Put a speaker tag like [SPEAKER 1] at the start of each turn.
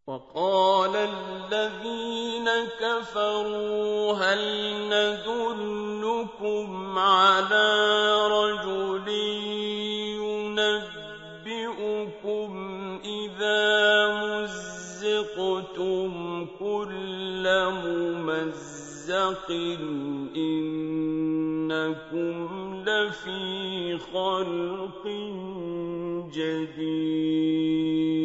[SPEAKER 1] وقال الذين كفروا هل ندلكم على رجل ينبئكم إذا مزقتم كل ممزق إنكم لفي خلق جديد